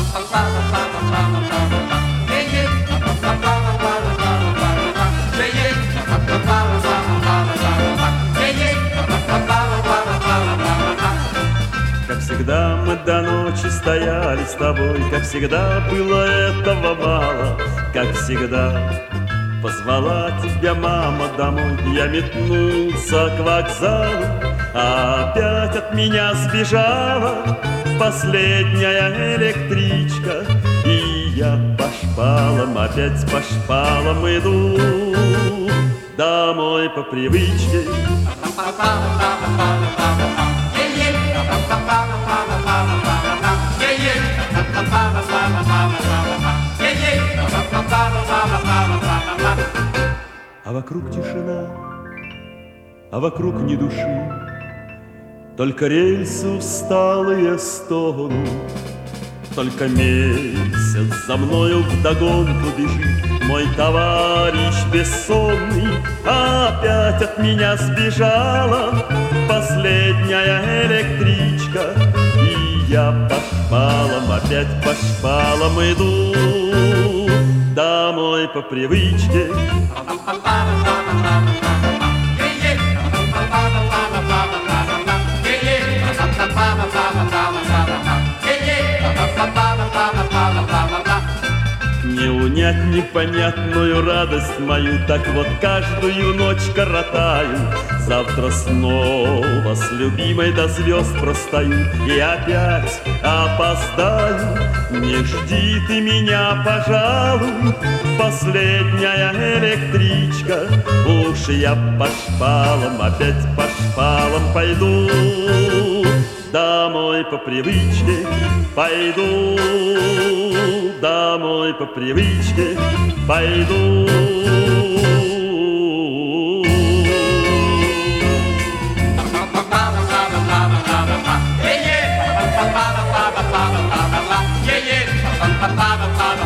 Как всегда мы до ночи стояли с тобой, как всегда было этого мало, как всегда позвала тебя мама домой. Я метнулся к вокзалу, а опять от меня сбежала последняя электричка. И я по шпалам, опять по шпалам иду домой по привычке. А вокруг тишина, а вокруг ни души, только рельсы усталые стонут, только месяц за мною вдогонку бежит мой товарищ бессонный. Опять от меня сбежала последняя электричка, и я по шпалам, опять по шпалам иду домой по привычке. Не унять непонятную радость мою, так вот каждую ночь коротаю. Завтра снова с любимой до звезд простою и опять опоздаю. Не жди ты меня, пожалуй, последняя электричка. Уж я по шпалам, опять по шпалам пойду домой по привычке, пойду домой по привычке, пойду. Yeah, yeah.